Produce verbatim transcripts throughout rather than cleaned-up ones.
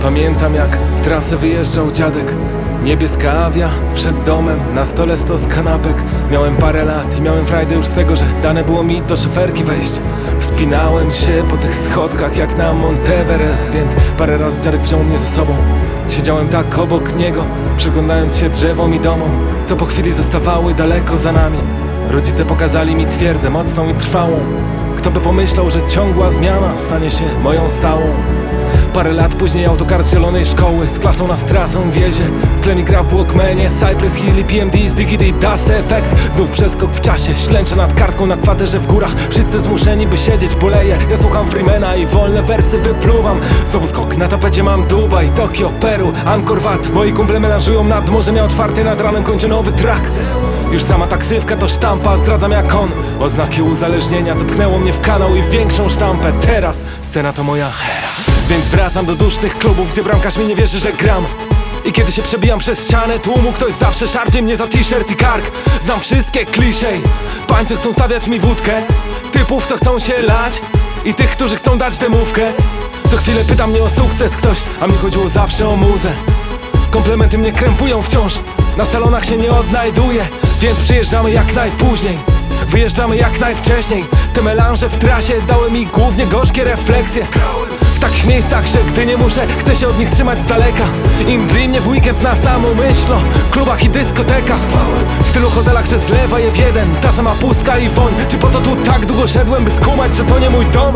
Pamiętam, jak w trasę wyjeżdżał dziadek. Niebieska awia przed domem, na stole stos kanapek. Miałem parę lat i miałem frajdę już z tego, że dane było mi do szoferki wejść. Wspinałem się po tych schodkach jak na Monteverest, więc parę razy dziadek wziął mnie ze sobą. Siedziałem tak obok niego, przyglądając się drzewom i domom, co po chwili zostawały daleko za nami. Rodzice pokazali mi twierdzę mocną i trwałą. Kto by pomyślał, że ciągła zmiana stanie się moją stałą. Parę lat później autokar z zielonej szkoły z klasą nas trasą wiezie. W tle mi gra w Walkmanie Cypress Hill i P M D z Digity Das F X. Znów przeskok w czasie, ślęczę nad kartką na kwaterze w górach. Wszyscy zmuszeni by siedzieć, boleję. Ja słucham Freemana i wolne wersy wypluwam. Znowu skok, na tapecie mam Dubaj, Tokio, Peru, Angkor Wat. Moi kumple melanżują nad morzem, ja otwarty nad ranem kończę nowy track. Już sama taksywka to sztampa, zdradzam jak on. Oznaki uzależnienia, co pchnęło mnie w kanał i większą sztampę. Teraz scena to moja hera. Więc wracam do dusznych klubów, gdzie bramkarz mi nie wierzy, że gram. I kiedy się przebijam przez ścianę tłumu, ktoś zawsze szarpie mnie za t-shirt i kark. Znam wszystkie kliszej, pańcy chcą stawiać mi wódkę, typów co chcą się lać i tych, którzy chcą dać demówkę. Co chwilę pyta mnie o sukces ktoś, a mi chodziło zawsze o muzę. Komplementy mnie krępują wciąż, na salonach się nie odnajduję, więc przyjeżdżamy jak najpóźniej, wyjeżdżamy jak najwcześniej. Te melanże w trasie dały mi głównie gorzkie refleksje. W takich miejscach, że gdy nie muszę, chcę się od nich trzymać z daleka. Im bli mnie w weekend na samą myśl o klubach i dyskotekach. W tylu hotelach, że zlewa je w jeden, ta sama pustka i woń. Czy po to tu tak długo szedłem, by skumać, że to nie mój dom?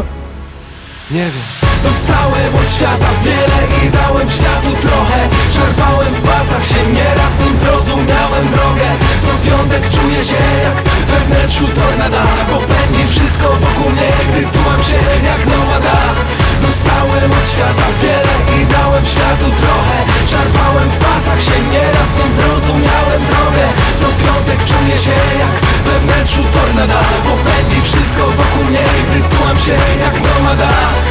Nie wiem. Dostałem od świata wiele i dałem światu trochę. Szarpałem w pasach się nieraz, nim zrozumiałem drogę. Co piątek czuję się jak we wnętrzu tornada, bo pędzi wszystko wokół mnie, gdy tułam się jak nomada. Dostałem od świata wiele i dałem światu trochę. Szarpałem w pasach się nieraz, nim zrozumiałem drogę. Co piątek czuję się jak we wnętrzu tornada, bo pędzi wszystko wokół mnie, gdy tułam się jak nomada.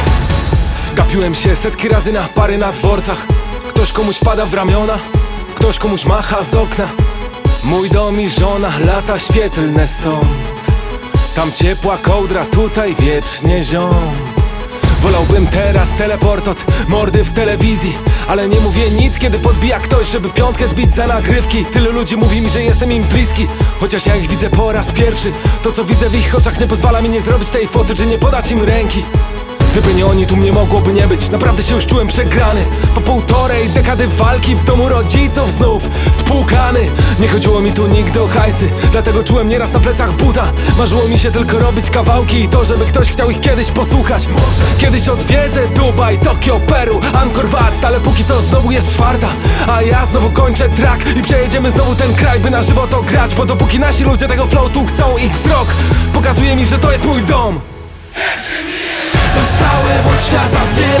Gapiłem się setki razy na pary na dworcach. Ktoś komuś pada w ramiona, ktoś komuś macha z okna. Mój dom i żona, lata świetlne stąd. Tam ciepła kołdra, tutaj wiecznie ziom. Wolałbym teraz teleport od mordy w telewizji, ale nie mówię nic, kiedy podbija ktoś, żeby piątkę zbić za nagrywki. Tylu ludzi mówi mi, że jestem im bliski, chociaż ja ich widzę po raz pierwszy. To co widzę w ich oczach nie pozwala mi nie zrobić tej foty, czy nie podać im ręki. Gdyby nie oni, tu mnie mogłoby nie być. Naprawdę się już czułem przegrany. Po półtorej dekady walki w domu rodziców znów spłukany. Nie chodziło mi tu nigdy o hajsy, dlatego czułem nieraz na plecach buta. Marzyło mi się tylko robić kawałki i to, żeby ktoś chciał ich kiedyś posłuchać. Kiedyś odwiedzę Dubaj, Tokio, Peru, Angkor Wat, ale póki co znowu jest czwarta, a ja znowu kończę track i przejedziemy znowu ten kraj, by na żywo to grać. Bo dopóki nasi ludzie tego flow tu chcą, ich wzrok pokazuje mi, że to jest mój dom. Dostałem od świata wiele